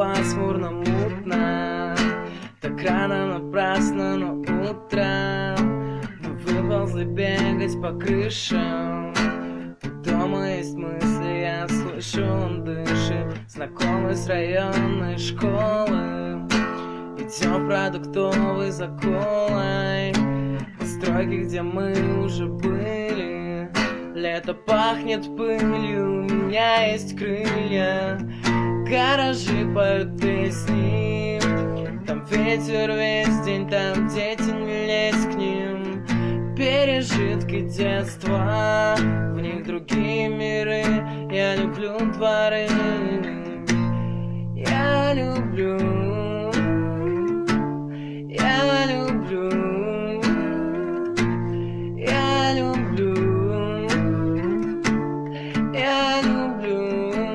пасмурно, мутно, так рано, напрасно, но утро мы выползли бегать по крышам. У дома есть мысли, я слышу, он дышит, знакомый с районной школы. Идем в продуктовый за колой, на стройке, где мы уже были. Лето пахнет пылью, у меня есть крылья. Гаражи поют песни, там ветер весь день, там дети, не лезь к ним. Пережитки детства, в них другие миры. Я люблю дворы, я люблю, я люблю, я люблю, я люблю.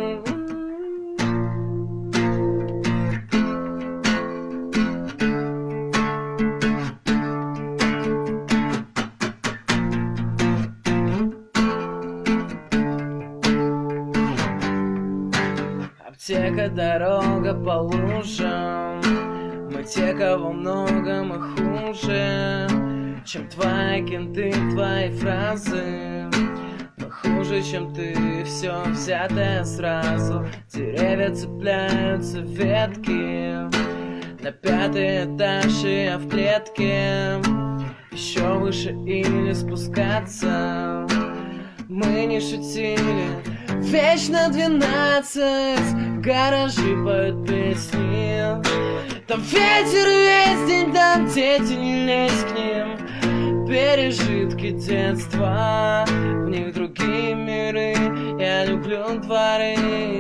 Аптека, дорога по лужам, мы те, кого много, мы хуже, чем твои кенты, твои фразы. Мы хуже, чем ты, все взятое сразу. Деревья цепляются в ветки, на 5-й этаж, и я в клетке. Еще выше или спускаться, мы не шутили. Вечно 12, гаражи поют песни, там ветер весь день, там дети, не лезь к ним. Пережитки детства, в них другие миры. Я люблю дворы.